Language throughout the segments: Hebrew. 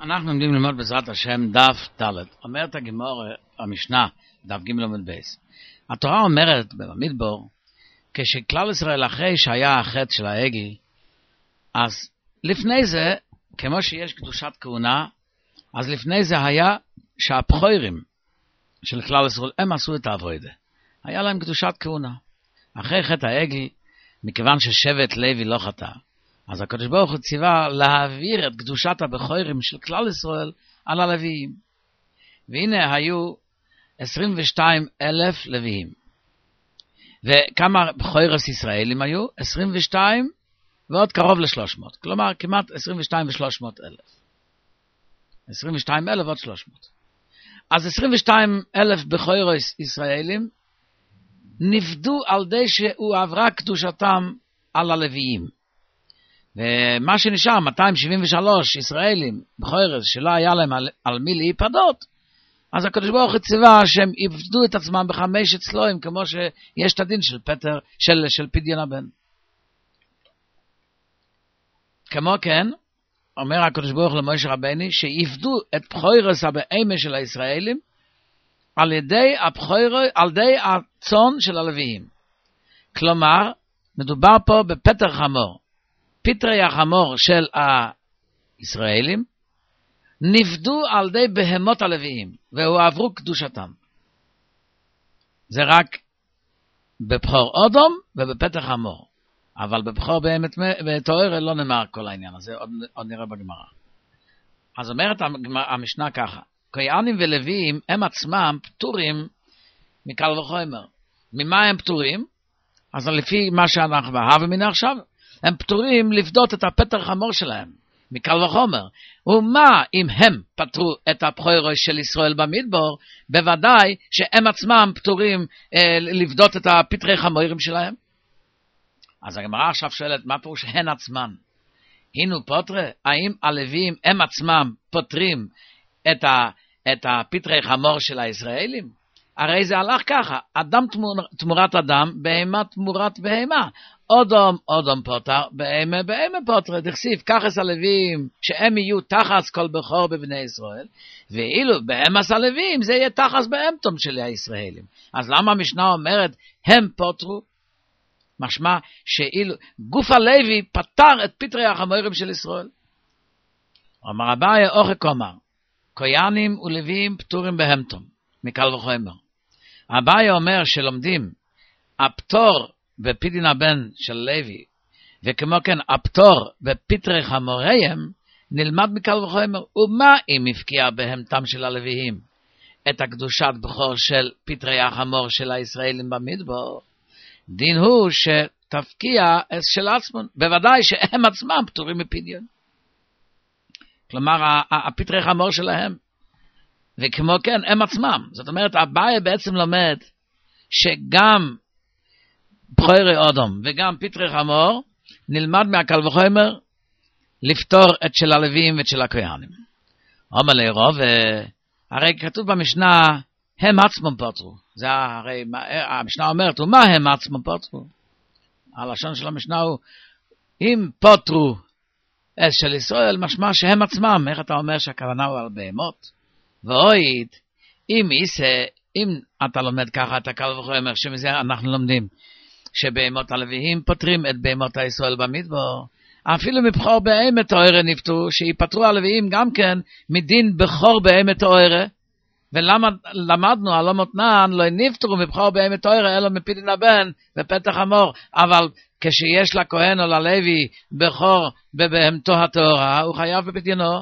אנחנו לומדים ללמוד בעזרת השם דף ד'. אומרת הגמרא, המשנה, דף ג' עמוד בייס. התורה אומרת במדבר, כשכלל ישראל אחרי שהיה החטא של העגל, אז לפני זה, כמו שיש קדושת כהונה, אז לפני זה היה שהבכורים של כלל ישראל, הם עשו את העבודה. היה להם קדושת כהונה. אחרי חטא העגל, מכיוון ששבט לוי לא חטא, אז הקדוש ברוך הוא ציווה להעביר את קדושת הבכורים של כלל ישראל על הלוויים. והנה היו 22,000 לוויים. וכמה בכורות ישראלים היו? 22 ועוד קרוב ל-300. כלומר, כמעט 22 ו-300 אלף. 22,000 ועוד 300. אז 22,000 בכורות ישראלים נפדו על די שהוא עברה קדושתם על הלוויים. ומה שנשאר, 273 ישראלים בכורות שלא היה להם על מי להיפדות, אז הקדוש ברוך הוא ציווה שהם יפדו את עצמם בחמשת צלויים, כמו שיש את הדין של פטר, של פדיון הבן. כמו כן, אומר הקדוש ברוך הוא למשה רבני, שיפדו את בכורות הבהמה של הישראלים על ידי הצאן של הלוויים. כלומר, מדובר פה בפטר חמור. פטרי החמור של הישראלים נפדו על ידי בהמות הלוויים, והועברו קדושתם. זה רק בבכור אודום ובפטר חמור. אבל בבכור בהמת ותואר לא נאמר כל העניין הזה, עוד נראה בגמרא. אז אומרת המשנה ככה, כהנים ולוויים הם עצמם פטורים מקל וחומר. ממה הם פטורים? אז לפי מה שאנחנו בהווה עכשיו, הם פטורים לפדות את הפטר חמור שלהם, מקל וחומר. ומה אם הם פטרו את הבכורות של ישראל במדבר, בוודאי שהם עצמם פטורים לפדות את הפטרי חמורים שלהם. אז הגמרא עכשיו שואלת, מה פירוש הן עצמן? הינו פוטרה, האם הלוויים הם עצמם פוטרים את הפטרי חמור של הישראלים? הרי זה הלך ככה, אדם תמורת אדם, בהמה תמורת בהמה. אודום פוטר, בהמה פוטר, תכסיף, כחס הלוויים, שהם יהיו תחס כל בכור בבני ישראל, ואילו בהמס הלוויים, זה יהיה תחס בהמתום של הישראלים. אז למה המשנה אומרת, הם פוטרו? משמע שאילו גוף הלוי פטר את פטרי החמורים של ישראל. אמר אביי אוכק אומר, כהנים ולוויים פטורים בהמתום, מקל וחומר. אביי אומר שלומדים הפטור בפדין הבן של לוי, וכמו כן הפטור בפטרי חמוריהם, נלמד מקל וחומר. ומה אם הפקיע בהמתם של הלוויים את הקדושת בכור של פטרי החמור של הישראלים במדבר? דין הוא שתפקיע של עצמם, בוודאי שהם עצמם פטורים מפדיון. כלומר, הפטרי חמור שלהם. וכמו כן, הם עצמם. זאת אומרת, אביי בעצם לומד שגם בכורי אודום וגם פטרי חמור נלמד מהקל וחומר לפתור את של הלוויים ואת של הכהנים. אומר לרוב, הרי כתוב במשנה, הם עצמם פטרו. זה הרי, המשנה אומרת, ומה הם עצמם פטרו? הלשון של המשנה הוא, אם פטרו את של ישראל, משמע שהם עצמם. איך אתה אומר שהכוונה הוא על בהמות? ואויד, אם אתה לומד ככה את הקל וחומר, שמזה אנחנו לומדים, שבהמות הלוויים פותרים את בהמות הישראל במדבר, אפילו מבכור בהמת תוארה נפטרו, שיפטרו הלוויים גם כן מדין בכור בהמת תוארה. ולמה למדנו על המותנן לא נפטרו מבכור בהמת תוארה אלא מפדין הבן ופתח חמור, אבל כשיש לכהן או ללוי בכור בבהמתו התורה, הוא חייב בפדיונו.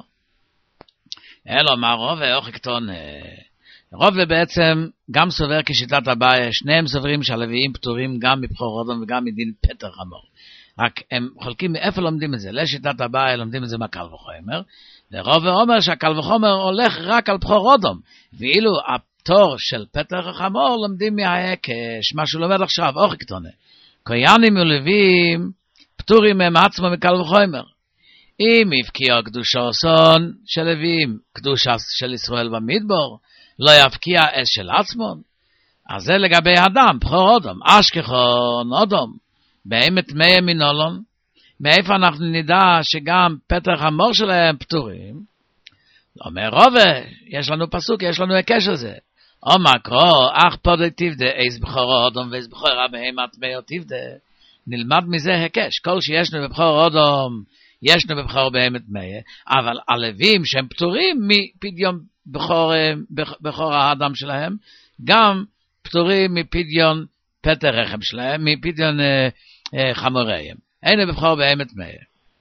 אלו מה רוב ואוכק טון. רוב ובעצם גם סובר כשיטת אביי, שניהם סוברים שהלוויים פטורים גם מבכור אודום וגם מדין פטר חמור. רק הם חולקים מאיפה לומדים את זה. לשיטת אביי לומדים את זה מהקל וחומר, ורוב ואומר שהקל וחומר הולך רק על בכור אודום, ואילו הפטור של פטר חמור לומדים מההקש, מה שהוא לומד עכשיו, אוכק טון. כהנים ולוויים פטורים הם עצמם מקל וחומר. אם יפקיע קדושו סון של לוויים, קדושה של ישראל במדבר, לא יפקיע אש של עצמון. אז זה לגבי אדם, בכור אודום, אשכחון אודום, בהמת מאה מנולון. מאיפה אנחנו נדע שגם פטר חמור שלהם פטורים? אומר רובה, יש לנו פסוק, יש לנו הקש הזה. אומר קרוא, אך פודו תיבדה, איז בכור אדום ואיז בכור בהמה טמאו תיבדה. נלמד מזה הקש, כל שישנו בבכור אדום, ישנו בבכור בהמה טמאה, אבל הלווים שהם פטורים מפדיון בכור האדם שלהם, גם פטורים מפדיון פטר רחם שלהם, מפדיון חמוריהם. אין בבכור בהמה טמאה.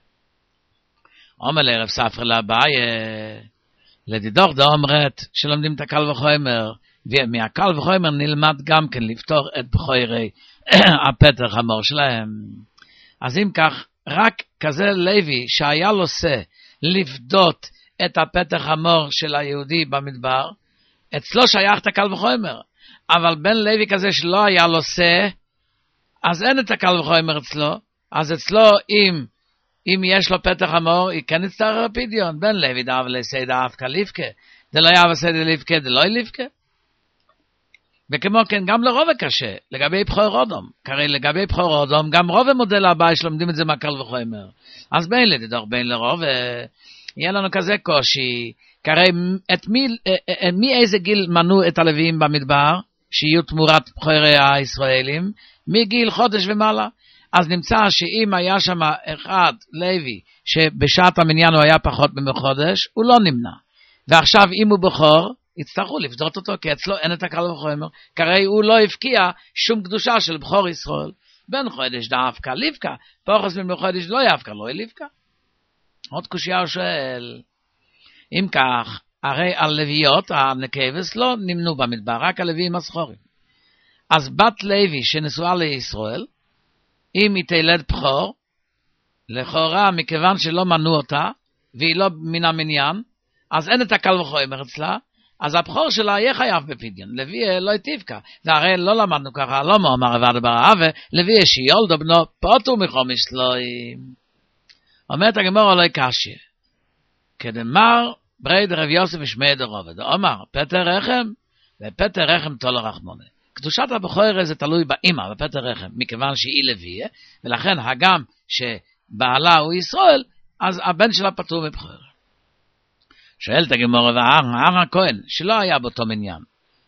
אומר לערב ספר לבאי, לדידוך דאומרת שלומדים את הקל וחומר, ומהקל וחומר נלמד גם כן לפתור את בכורי הפטר חמור שלהם. אז אם כך, רק כזה לוי שהיה לו שא לפדות את הפטר חמור של היהודי במדבר, אצלו שייך את הקל וחומר. אבל בן לוי כזה שלא היה לו שא, אז אין את הקל וחומר אצלו. אז אצלו אם יש לו פתח חמור, כן יצטרך פדיון. בן לוי דאב לסי דאף כליפקה, דלא יאב סי דליפקה, דלא יליפקה. וכמו כן, גם לרוב קשה, לגבי בכור אדום. כי לגבי בכור אדום, גם רוב המודל הבא שלומדים את זה מהקל וחומר. אז בין לדידור, בין לרוב, יהיה לנו כזה קושי. כי מאיזה גיל מנו את הלוויים במדבר, שיהיו תמורת בכורי הישראלים? מגיל חודש ומעלה. אז נמצא שאם היה שם אחד לוי שבשעת המניין הוא היה פחות מחודש, הוא לא נמנע. ועכשיו אם הוא בכור, יצטרכו לפדות אותו, כי אצלו אין את הקל וחומר. כי הוא לא הפקיע שום קדושה של בכור ישראל. בן חודש דאפקה ליפקה, פוחס מן בחודש לא יפקה, לא יליפקה. עוד קושיה הוא שואל, אם כך, הרי הלוויות, הנקבס, לא נמנו במדבר, רק הלוויים הסחורים. אז בת לוי שנשואה לישראל, אם היא תלד בכור, לכאורה מכיוון שלא מנו אותה, והיא לא מן המניין, אז אין את הקל וחומר אצלה, אז הבכור שלה יהיה חייב בפדיון. לוי לא יתיבקה. והרי לא למדנו ככה, לא מאמר עבד ברעבה, לוי שיולדו בנו פוטו מחומש סלויים. אומרת הגמור עלי קשיא, כדמר ברי דרב יוסף ושמי דרובד, אומר פטר רחם, ופטר רחם תולו רחמונה. קדושת הבכור זה תלוי באמא, בפטר רחם, מכיוון שהיא לוי, ולכן הגם שבעלה הוא ישראל, אז הבן שלה פטור מבכור. שואלת הגמור והארן הכהן, שלא היה באותו מניין.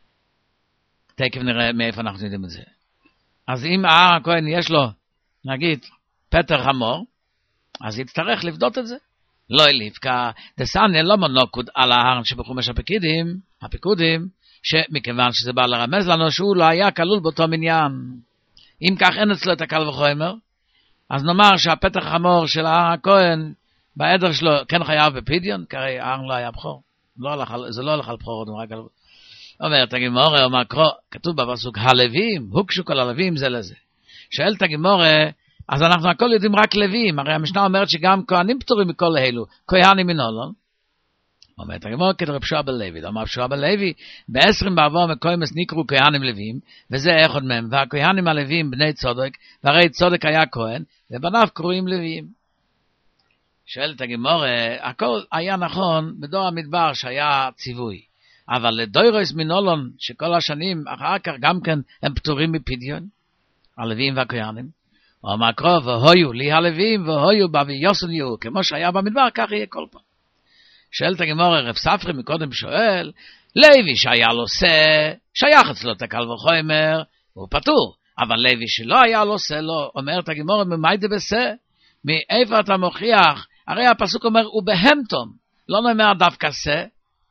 תכף נראה מאיפה אנחנו יודעים את זה. אז אם הארן הכהן יש לו, נגיד, פטר חמור, אז יצטרך לבדות את זה. לא יליפקה, דסניה לא מונוקוד על הארן שבחומש הפיקודים, שמכיוון שזה בא לרמז לנו שהוא לא היה כלול באותו מניין. אם כך אין אצלו את הקל וחומר, אז נאמר שהפטר חמור של הארן הכהן, בעדר שלו כן חייב בפדיון, כי הרי הארן לא היה בכור. זה לא הלך על בכור, רק על... אומרת הגמורה, אומר קרוא, כתוב בפסוק, הלווים, הוקשו כל הלווים זה לזה. שואלת הגמורה, אז אנחנו הכל יודעים רק לווים, הרי המשנה אומרת שגם כהנים פטורים מכל אלו, כהנים מנולון. אומרת הגמורה, כדרב שועבא לוי, אומר שועבא לוי, ב-20 בעבור מקוימס נקראו כהנים לווים, וזה אחד מהם, והכהנים הלווים בני צודק, והרי צודק היה כהן, ובניו קרואים לווים. שואלת הגמורה, הכל היה נכון בדור המדבר שהיה ציווי, אבל לדוירוס מנולון שכל השנים אחר כך גם כן הם פטורים מפדיון, הלווים והכהנים. או מקרוב, והויו לי הלווים והויו ויוסון יהיו, כמו שהיה במדבר, כך יהיה כל פעם. שואלת הגמורה, רב ספרי מקודם שואל, לוי שהיה לו שא, שייך אצלו את הקל וחומר, הוא פטור, אבל לוי שלא היה לו שא, לא, אומרת הגמורה, ממאי זה בשא? מאיפה אתה מוכיח? הרי הפסוק אומר, הוא בהמתום, לא נאמר דווקא שא.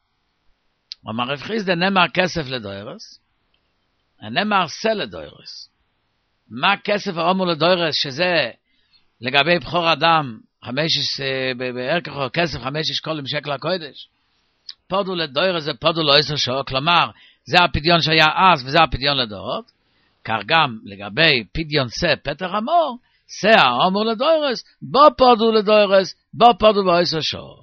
אומר רב חיסדא, נאמר כסף לדוירס, נאמר שא לדוירס. מה כסף האומר לדוירס, שזה לגבי בכור אדם, בערך כסף 5 שקלים שקל הקודש. פודו לדוירס זה פודו לא 10 שעות, כלומר, זה הפדיון שהיה אז וזה הפדיון לדורות. כך גם לגבי פדיון שא פטר חמור, שא האומר לדוירס, בו פודו לדוירס, בו פודו ב10 שעות.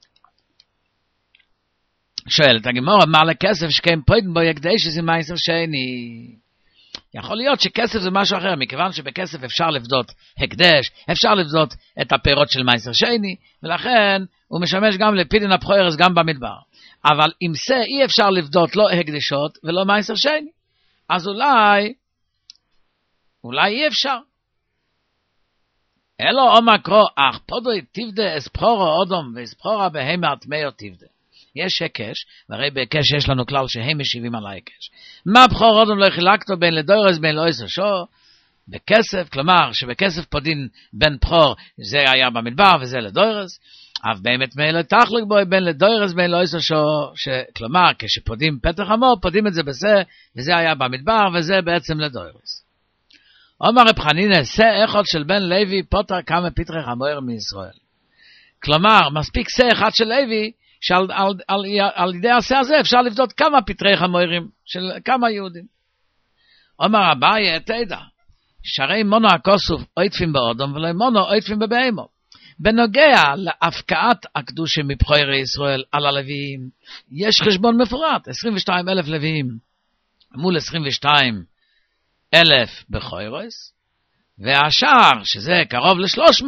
שואלת הגמורה, מה לכסף שכם פוידן בו יקדש זה מעשר שני? יכול להיות שכסף זה משהו אחר, מכיוון שבכסף אפשר לבדות הקדש, אפשר לבדות את הפירות של מעשר שני, ולכן הוא משמש גם לפדיון הבכורס גם במדבר. אבל עם שא אי אפשר לבדות לא הקדשות ולא מעשר שני. אז אולי אי אפשר. אלו אומר קרוא, אך פודו תבדה אספחורו אודום ואספחורה בהמה טמאו תבדה. יש היקש, והרי בהיקש יש לנו כלל שהם משיבים על ההיקש. מה בכור אדם לא חילקתו בין לדוירס בין לא עשר שור? בכסף, כלומר שבכסף פודין בין בכור, זה היה במדבר וזה לדוירס, אף באמת מאלה תחלק בו בין לדוירס בין לא עשר שור, כלומר כשפודים פתח חמור, פודים את זה בזה, וזה היה במדבר וזה בעצם לדוירס. אומר רב חנינא, שא אחד של בן לוי פוטר כמה פטרי חמור מישראל. כלומר, מספיק שא אחד של לוי, שעל ידי השא הזה אפשר לבדות כמה פטרי חמורים של כמה יהודים. אומר אביי, תדע, שהרי מונו הכוסוף עוטפים באודום ולא מונו עוטפים בבהמה. בנוגע להפקעת הקדושים מבחורי ישראל על הלוויים, יש חשבון מפורט, 22,000 לוויים מול 22,000 בחוירוס, והשאר, שזה קרוב ל-300,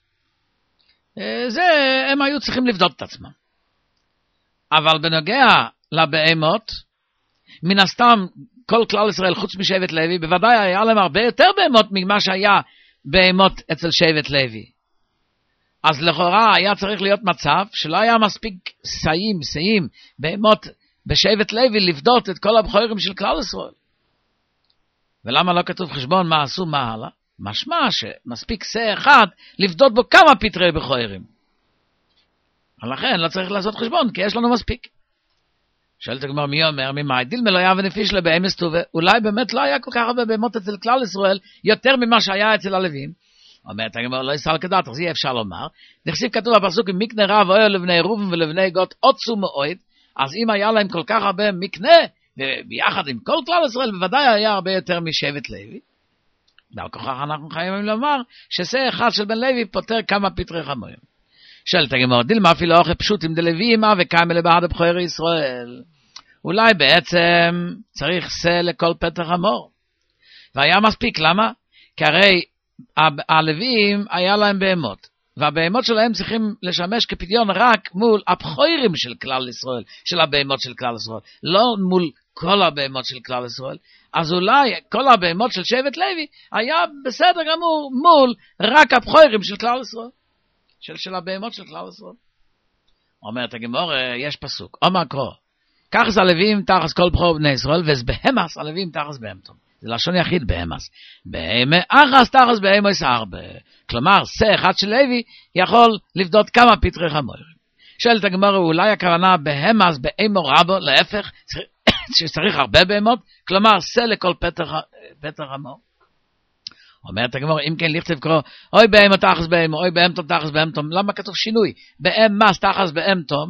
זה הם היו צריכים לבדוק את עצמם. אבל בנוגע לבהמות, מן הסתם כל כלל ישראל חוץ משבט לוי, בוודאי היה להם הרבה יותר בהמות ממה שהיה בהמות אצל שבט לוי. אז לכאורה היה צריך להיות מצב שלא היה מספיק סיים, בהמות בשבט לוי לבדות את כל הבחורים של כלל ישראל. ולמה לא כתוב חשבון מה עשו מה הלאה? משמע שמספיק שא אחד לבדות בו כמה פטרי בחורים. ולכן לא צריך לעשות חשבון, כי יש לנו מספיק. שואלת הגמרא מי אומר, ממאי דילמה לא היה ונפיש לבהמס טובה, אולי באמת לא היה כל כך הרבה בהמות אצל כלל ישראל, יותר ממה שהיה אצל הלווים. אומרת הגמרא לא יסל כדעת, אז יהיה אפשר לומר, נכסיב כתוב בפסוק, מקנה רב אוהל לבני ראובן ולבני גד עוצו מאוד, אז אם היה להם כל כך הרבה מקנה, וביחד עם כל כלל ישראל, בוודאי היה הרבה יותר משבט לוי. ועל כוכך אנחנו חייבים לומר, ששא אחד של בן לוי פותר כמה פטרי חמורים. שואלת הגמרא, דילמה אפילו אוכל פשוט עם דלווים, וכמה לבעד הבחורי ישראל. אולי בעצם צריך שא לכל פטר חמור. והיה מספיק, למה? כי הרי הלווים היה להם בהמות, והבהמות שלהם צריכים לשמש כפדיון רק מול הבחורים של כלל ישראל, של הבהמות של כלל ישראל, לא מול כל הבהמות של כלל ישראל. אז אולי כל הבהמות של שבט לוי היה בסדר גמור מול רק הבחורים של כלל ישראל, של הבהמות של כלל ישראל. אומרת הגמרא, יש פסוק, אומר קרוא, כך זה הלווים תחס כל בחור בני ישראל, וזבהמס הלווים תחס בהמתום. זה לשון יחיד בהמס. בהמה אחס תחס בהמס ארבע. כלומר, שא אחד של לוי יכול לבדות כמה פטרי חמורים. שואלת הגמרא, אולי הכוונה בהמס בהמה רבו, להפך, שצריך הרבה בהמות, כלומר, שא לכל פטר חמור. אומרת הגמרא, אם כן לכתוב קרוא, אוי בהמה תחס בהמה, אוי בהמתום תחס בהמתום, למה כתוב שינוי? בהמס תחס בהמתום,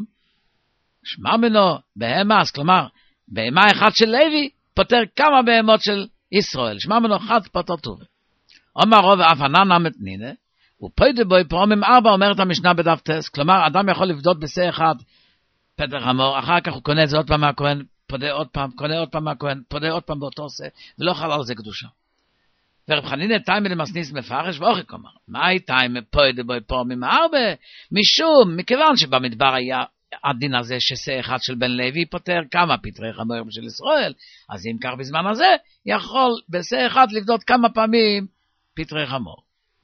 שמע מנו בהמס, כלומר, בהמה אחד של לוי, פותר כמה בהמות של ישראל, שמע מנו אחד פותר טוב. אומר רוב אף ענן מתנינה, ופוידה בוי פעמים 4, אומרת המשנה בדף טס, כלומר, אדם יכול לבדות בשא אחד פטר חמור, אחר כך הוא קונה את זה עוד פעם מהכהן, פודה עוד פעם, קונה עוד פעם מהכהן, פודה עוד פעם באותו שא, ולא חל על זה קדושה. ורב חנינא תימא דמסניס מפרש ואוכי כלומר, מהי תימא פוידה בוי פעמים 4? משום, מכיוון שבמדבר היה הדין הזה ששא אחד של בן לוי פותר כמה פטרי חמורים של ישראל, אז אם כך בזמן הזה, יכול בשא אחד לבדות כמה פעמים פטרי חמור.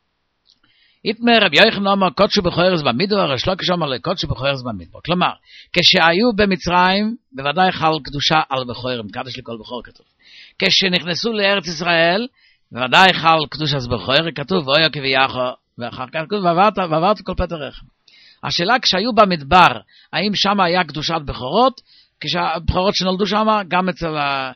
יתמר רבי יוחנן אמר קודשו בחוירס במדבר, ריש לקיש אמר לקודשו בחוירס במדבר. כלומר, כשהיו במצרים, בוודאי חל קדושה על בחוירים, קדש לכל בחור כתוב. כשנכנסו לארץ ישראל, בוודאי חל קדושה על בחויר, כתוב ואויה כביחו, ואחר כך כתוב ועברת כל פטריך. השאלה כשהיו במדבר, האם שם היה קדושת בכורות, כשהבכורות שנולדו שם, גם אצל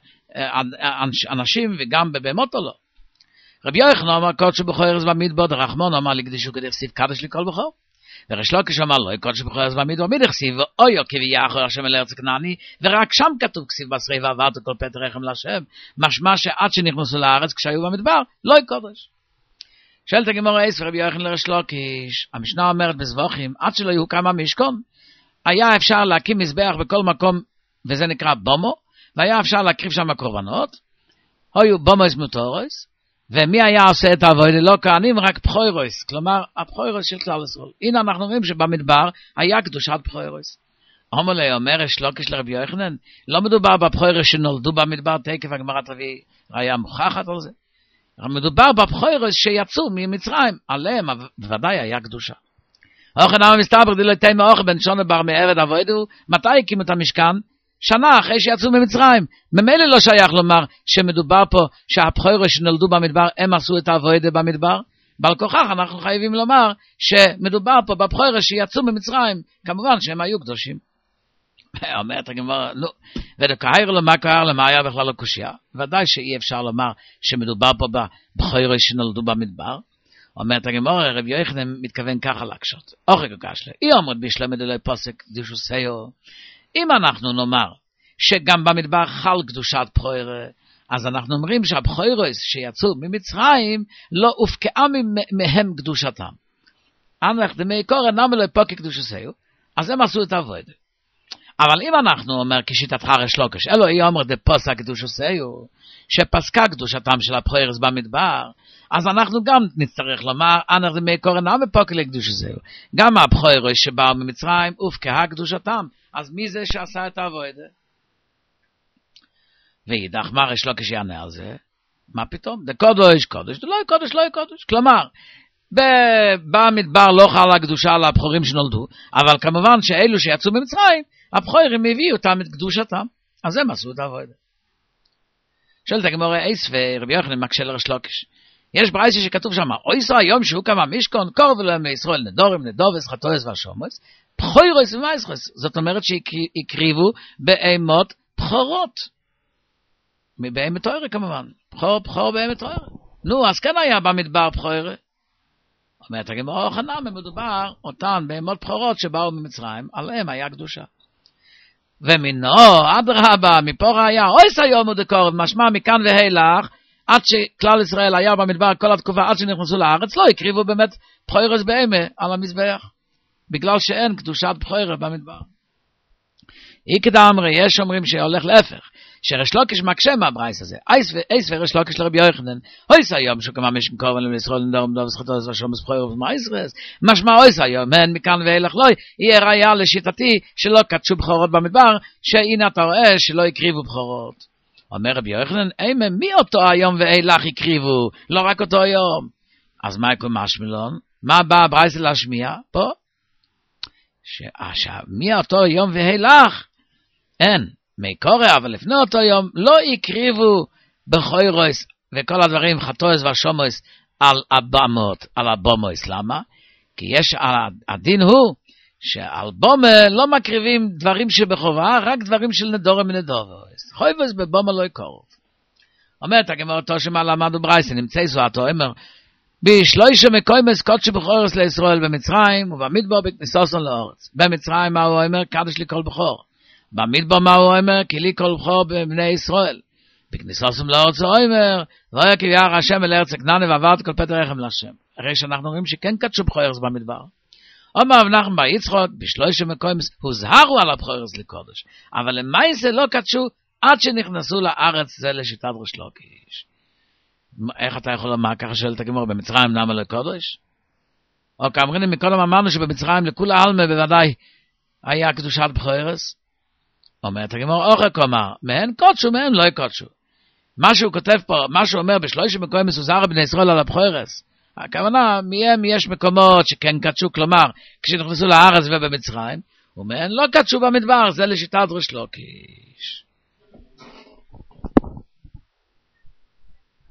אנשים וגם בבהמות או לא? רבי יוחנן אמר קודש בכוירס במדבר, דרחמון אמר לקדישו כדכתיב קדש לכל בכור, וריש לקיש אמר לא, קודש בכוירס במדבר מדכתיב ואויה כביחו השם אל ארץ כנעני, ורק שם כתוב כתיב בשרי ועברת כל פטריכם להשם, משמע שעד שנכנסו לארץ כשהיו במדבר, לא קודש. שואלת הגמרא אייס ורבי יוחנן לריש לקיש, המשנה אומרת בזבוחים, עד שלא יוקם המשכון, היה אפשר להקים מזבח בכל מקום, וזה נקרא בומו, והיה אפשר להקריב שם קורבנות, היו בומוס מוטורס, ומי היה עושה את העבודה? לא כהנים, רק בכורוס, כלומר, הבכורוס של כלל ישראל. הנה אנחנו רואים שבמדבר היה קדושת בכורוס. אומר ריש לקיש לרבי יוחנן, לא מדובר בבכורוס שנולדו במדבר, תקף הגמרא תביא ראיה מוכחת על זה. מדובר בבכורוס שיצאו ממצרים, עליהם בוודאי היה קדושה. אוכל נאמר מסתבר דילוי תימה אוכל בן שונה בר מעבד עבודו, מתי הקימו את המשכן? שנה אחרי שיצאו ממצרים. ממילא לא שייך לומר שמדובר פה שהבחורים שנולדו במדבר הם עשו את העבודה במדבר. בעל כוכך אנחנו חייבים לומר שמדובר פה בבחורים שיצאו ממצרים, כמובן שהם היו קדושים. אומרת הגמרא, נו, ודקהיר לו מה קרה למה היה בכלל לקושיה, ודאי שאי אפשר לומר שמדובר פה בבחורים שנולדו במדבר. אומרת הגמרא, רב יוחנן מתכוון ככה להקשות. אוכל קשלה, אי אומרת בשלמד אלוהי פוסק קדושוסהו. אם אנחנו נאמר שגם במדבר חל קדושת בחוירה, אז אנחנו אומרים שהבחוירוס שיצאו ממצרים לא הופקעה מהם קדושתם. אנך דמי קורא נאמר לו פוקי קדושתו, אז הם עשו את העבודה. אבל אם אנחנו אומר כשיטתך ריש לוקיש, אלוהי אומר דפוסק קדושתו, שפסקה קדושתם של הבחוירוס במדבר, אז אנחנו גם נצטרך לומר, אנך דמי קורא נאמר פוקי לקדושתו. גם הבחוירוס שבאו ממצרים הופקעה קדושתם. אז מי זה שעשה את העבודה? וידח מה ריש לוקיש יענה על זה? מה פתאום? דקודש קודש, דלוי קודש לא קודש. כלומר, במדבר לא חלה הקדושה על הבחורים שנולדו, אבל כמובן שאלו שיצאו ממצרים, הבחורים הביאו אותם את קדושתם. אז הם עשו את העבודה. שואלת הגמרא אייס ורבי יוחנן מקשה לריש לוקיש. יש ברייתא שכתוב שם, אויסו היום שהוא קם משכון, קורב להם מישראל נדורים, נדובס, חטואס והשומס, בחוירוס ומייסרוס. זאת אומרת שהקריבו בהמות בחורות. מבהמת תורה כמובן. בחור בהמת תורה. נו, אז כן היה במדבר בחורה. אומרת הגמרא, חנם, מדובר אותן בהמות בחורות שבאו ממצרים, עליהם היה קדושה. ומינו, אדרבה, מפה ראיה, אויס היום הוא דקורב, משמע מכאן והילך, עד שכלל ישראל היה במדבר כל התקופה, עד שנכנסו לארץ, לא הקריבו באמת בחורות בהמה על המזבח. בגלל שאין קדושת בחורים במדבר. איקדה אמרי, יש אומרים שהולך להפך, שריש לוקיש מקשה מהברייתא הזה. אייס וריש לוקיש לרבי יוחנן, אויס היום שכמה משכן קורבן לישראל נדורים דובס חטואס והשומס בחורים ומייסרוס, משמע אויס היום, אין מכאן ואילך לא, יהיה ראיה לשיטתי שלא קדשו בחורות במדבר, שהנה אתה רואה שלא הקריבו בחורות. אומר רבי יוחנן, מי אותו היום ואילך הקריבו, לא רק אותו היום. אז מה יקום משמילון? מה בא הברייתא להשמיע פה? מאותו יום והילך אין מקורא, אבל לפני אותו יום לא הקריבו בחוירוס וכל הדברים חטואס והשומוס על הבמות, על הבומוס. למה? כי יש הדין הוא שעל בומה לא מקריבים דברים שבחובה, רק דברים של נדורם ונדובוס. חויבוס בבומה לא יקורב. אומרת הגמרא אותו שמה למדו ברייתא, נמצא זוהתו, אומר בשלושה מקומות קודשי בחורס לישראל במצרים ובמדבר בכניסוסון לארץ. במצרים מה הוא אומר? קדש לי כל בחור. במדבר מה הוא אומר? כי לי כל בחור בבני ישראל. בכניסוסון לארץ הוא אומר, לא יקב ירא השם אל ארץ כנען ועברת כל פטר רחם להשם. הרי שאנחנו רואים שכן קדשו בחורס במדבר. אומר רב נחמן בר יצחק, בשלושה מקומות הוזהרו על הבחורס לקודש. אבל למעשה לא קדשו עד שנכנסו לארץ, זה לשיטת ריש לוקיש. איך אתה יכול לומר ככה שואלת הגמרא, במצרים למה לא קודש? או כאמרינו מקודם אמרנו שבמצרים לכול העלמא בוודאי היה קדושת בחורס. אומרת הגמרא, אוכל כלומר, מהן קודשו, מהן לא יקודשו. מה שהוא כותב פה, מה שהוא אומר בשלושה מקומות מסוזר בני ישראל על הבחורס, הכוונה, מהם יש מקומות שכן קדשו, כלומר, כשנכנסו לארץ ובמצרים, ומהן לא קדשו במדבר, זה לשיטת ריש לוקיש.